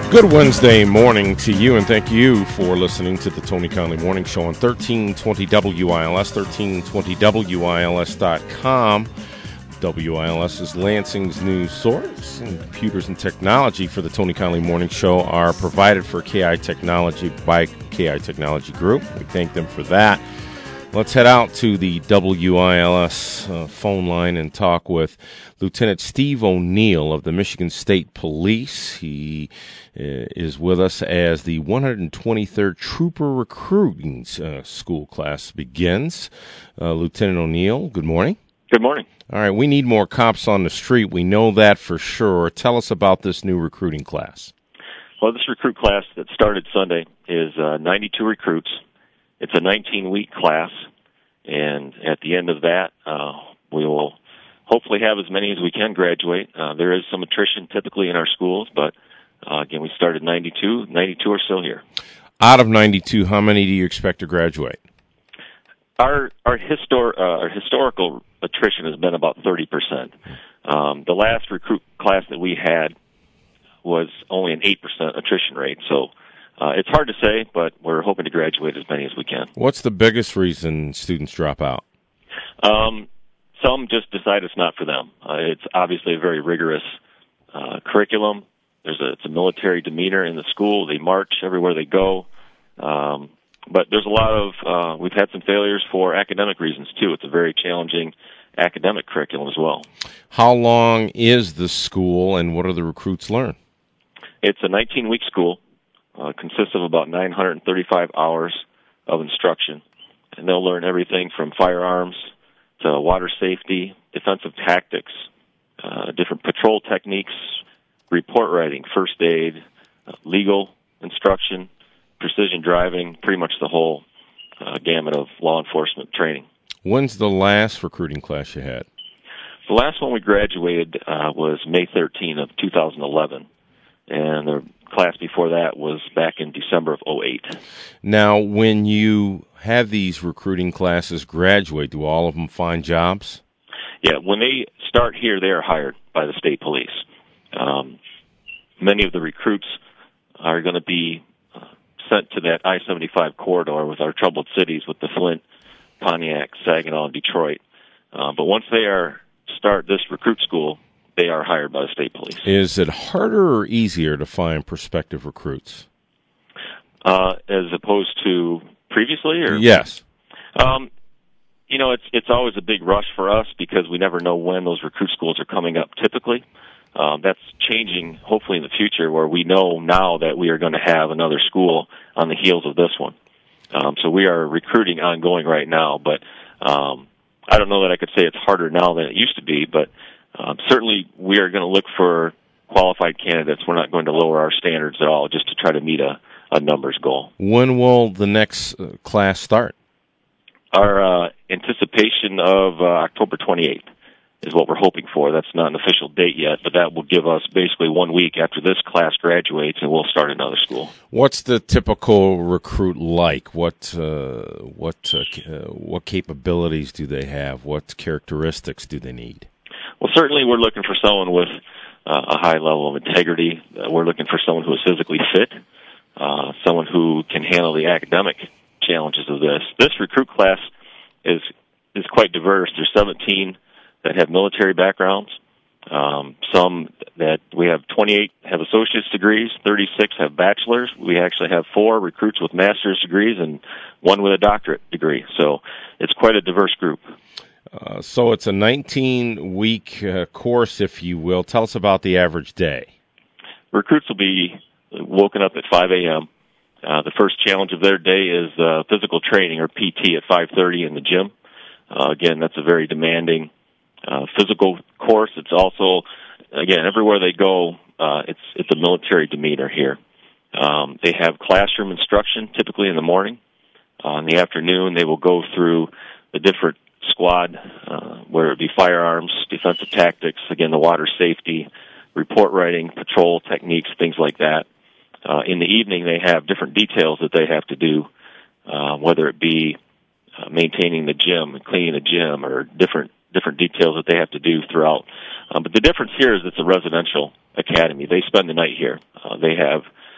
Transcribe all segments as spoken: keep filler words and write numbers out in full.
Good Wednesday morning to you, and thank you for listening to the Tony Conley Morning Show on thirteen twenty W I L S, thirteen twenty W I L S dot com. W I L S is Lansing's news source, and computers and technology for the Tony Conley Morning Show are provided for K I Technology by K I Technology Group. We thank them for that. Let's head out to the W I L S uh, phone line and talk with Lieutenant Steve O'Neill of the Michigan State Police. He uh, is with us as the one hundred twenty-third Trooper Recruiting uh, School class begins. Uh, Lieutenant O'Neill, good morning. Good morning. All right, we need more cops on the street. We know that for sure. Tell us about this new recruiting class. Well, this recruit class that started Sunday is uh, ninety-two recruits. It's a nineteen-week class, and at the end of that, uh, we will hopefully have as many as we can graduate. Uh, there is some attrition typically in our schools, but uh, again, we started ninety-two. ninety-two are still here. Out of ninety-two, how many do you expect to graduate? Our our, histor- uh, our historical attrition has been about thirty percent. Um, the last recruit class that we had was only an eight percent attrition rate, so uh, it's hard to say, but we're hoping to graduate as many as we can. What's the biggest reason students drop out? Um, some just decide it's not for them. Uh, it's obviously a very rigorous uh, curriculum. There's a, it's a military demeanor in the school. They march everywhere they go. Um, but there's a lot of, uh, we've had some failures for academic reasons, too. It's a very challenging academic curriculum as well. How long is the school, and what do the recruits learn? It's a nineteen-week school. Uh, consists of about nine hundred thirty-five hours of instruction. And they'll learn everything from firearms to water safety, defensive tactics, uh, different patrol techniques, report writing, first aid, uh, legal instruction, precision driving, pretty much the whole uh, gamut of law enforcement training. When's the last recruiting class you had? The last one we graduated uh, was May thirteenth of two thousand eleven, and the class before that was back in December of oh eight. Now, when you have these recruiting classes graduate, do all of them find jobs? Yeah, when they start here, they are hired by the state police. Um, many of the recruits are going to be uh, sent to that I seventy-five corridor with our troubled cities, with the Flint, Pontiac, Saginaw, and Detroit. Uh, but once they are start this recruit school, they are hired by the state police. Is it harder or easier to find prospective recruits? Uh, as opposed to previously? Or? Yes. Um, you know, it's it's always a big rush for us because we never know when those recruit schools are coming up typically. Um, that's changing, hopefully, in the future, where we know now that we are going to have another school on the heels of this one. Um, so we are recruiting ongoing right now, but um, I don't know that I could say it's harder now than it used to be, but um, certainly we are going to look for qualified candidates. We're not going to lower our standards at all just to try to meet a, a numbers goal. When will the next uh, class start? Our uh, anticipation of uh, October twenty-eighth is what we're hoping for. That's not an official date yet, but that will give us basically one week after this class graduates, and we'll start another school. What's the typical recruit like? What uh, what uh, uh, what capabilities do they have? What characteristics do they need? Well, certainly we're looking for someone with uh, a high level of integrity. Uh, we're looking for someone who is physically fit, uh, someone who can handle the academic challenges of this. This recruit class is is quite diverse. There's seventeen that have military backgrounds. Um, some that we have twenty-eight have associate's degrees, thirty-six have bachelor's. We actually have four recruits with master's degrees and one with a doctorate degree. So it's quite a diverse group. Uh, so it's a nineteen-week uh, course, if you will. Tell us about the average day. Recruits will be woken up at five a.m. Uh, the first challenge of their day is uh, physical training, or P T, at five thirty in the gym. Uh, again, that's a very demanding uh, physical course. It's also, again, everywhere they go, uh, it's it's a military demeanor here. Um, they have classroom instruction, typically in the morning. Uh, in the afternoon, they will go through the different squad, uh, whether it be firearms, defensive tactics, again, the water safety, report writing, patrol techniques, things like that. Uh, in the evening, they have different details that they have to do, uh, whether it be uh, maintaining the gym, cleaning the gym, or different different details that they have to do throughout. Um, but the difference here is it's a residential academy. They spend the night here. Uh, they have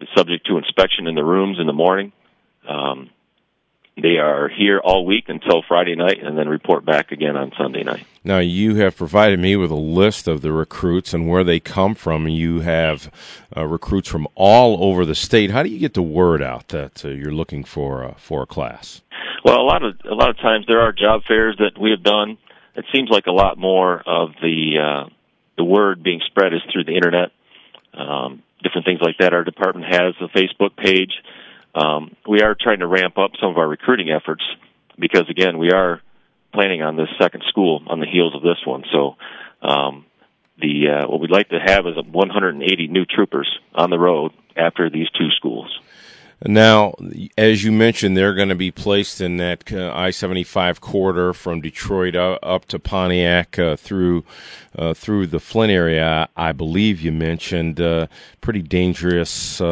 subject to inspection in the rooms in the morning. Um, they are here all week until Friday night and then report back again on Sunday night. Now, you have provided me with a list of the recruits and where they come from. You have uh, recruits from all over the state. How do you get the word out that uh, you're looking for uh, for a class? Well, a lot of a lot of times there are job fairs that we have done. It seems like a lot more of the uh, the word being spread is through the internet, um, different things like that. Our department has a Facebook page. Um, we are trying to ramp up some of our recruiting efforts because, again, we are planning on this second school on the heels of this one. So um, the uh, what we'd like to have is one hundred eighty new troopers on the road after these two schools. Now, as you mentioned, they're going to be placed in that uh, I seventy-five corridor from Detroit uh, up to Pontiac uh, through uh, through the Flint area. I believe you mentioned uh, pretty dangerous uh,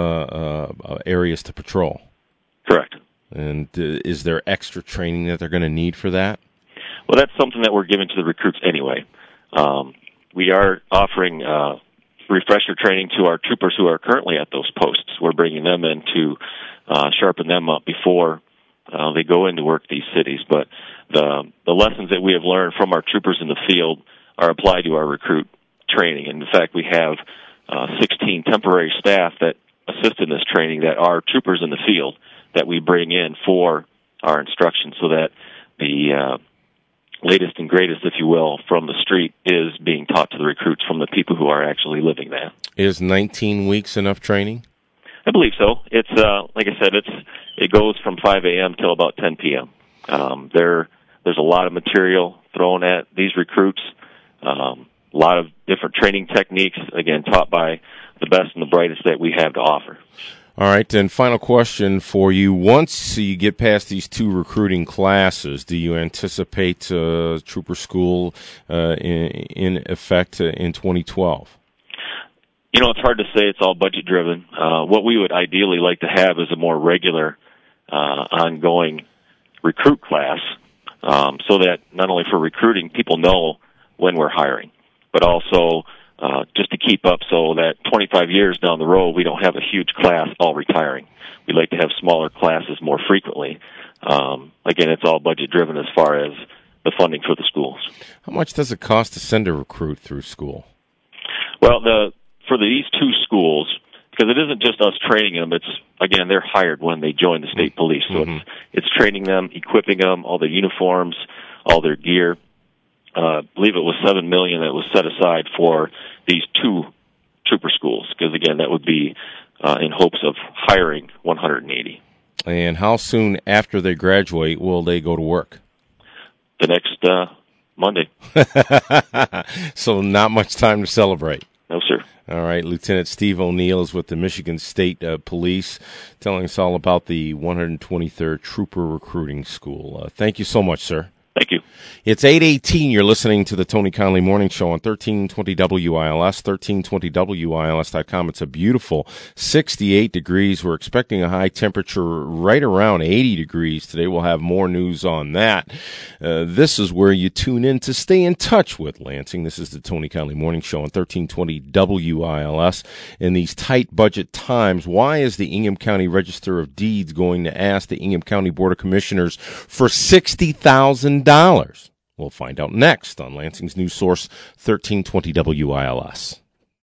uh, areas to patrol. Correct. And uh, is there extra training that they're going to need for that? Well, that's something that we're giving to the recruits anyway. Um, we are offering uh, refresher training to our troopers who are currently at those posts. We're bringing them in to uh, sharpen them up before uh, they go in to work these cities. But the the lessons that we have learned from our troopers in the field are applied to our recruit training. And in fact, we have uh, sixteen temporary staff that assist in this training that are troopers in the field that we bring in for our instruction so that the uh, latest and greatest, if you will, from the street is being taught to the recruits from the people who are actually living there. Is nineteen weeks enough training? I believe so. It's uh, like I said, it's it goes from five a.m. till about ten p.m. Um, there, there's a lot of material thrown at these recruits, um, a lot of different training techniques, again, taught by the best and the brightest that we have to offer. All right, and final question for you. Once you get past these two recruiting classes, do you anticipate uh, Trooper School uh, in, in effect uh, in twenty twelve? You know, it's hard to say. It's all budget-driven. Uh, what we would ideally like to have is a more regular, uh, ongoing recruit class um, so that not only for recruiting, people know when we're hiring, but also Uh, just to keep up so that twenty-five years down the road, we don't have a huge class all retiring. We'd like to have smaller classes more frequently. Um, again, it's all budget-driven as far as the funding for the schools. How much does it cost to send a recruit through school? Well, the for these two schools, because it isn't just us training them, it's, again, they're hired when they join the state police. So mm-hmm. it's, it's training them, equipping them, all their uniforms, all their gear. Uh, I believe it was seven million dollars that was set aside for these two trooper schools, because, again, that would be uh, in hopes of hiring one hundred eighty. And how soon after they graduate will they go to work? The next uh, Monday. So not much time to celebrate. No, sir. All right, Lieutenant Steve O'Neill is with the Michigan State uh, Police, telling us all about the one hundred twenty-third Trooper Recruiting School. Uh, thank you so much, sir. Thank you. It's eight eighteen. You're listening to the Tony Conley Morning Show on thirteen twenty W I L S, thirteen twenty W I L S dot com. It's a beautiful sixty-eight degrees. We're expecting a high temperature right around eighty degrees today. We'll have more news on that. Uh, this is where you tune in to stay in touch with Lansing. This is the Tony Conley Morning Show on thirteen twenty W I L S. In these tight budget times, why is the Ingham County Register of Deeds going to ask the Ingham County Board of Commissioners for sixty thousand dollars? We'll find out next on Lansing's news source, thirteen twenty W I L S.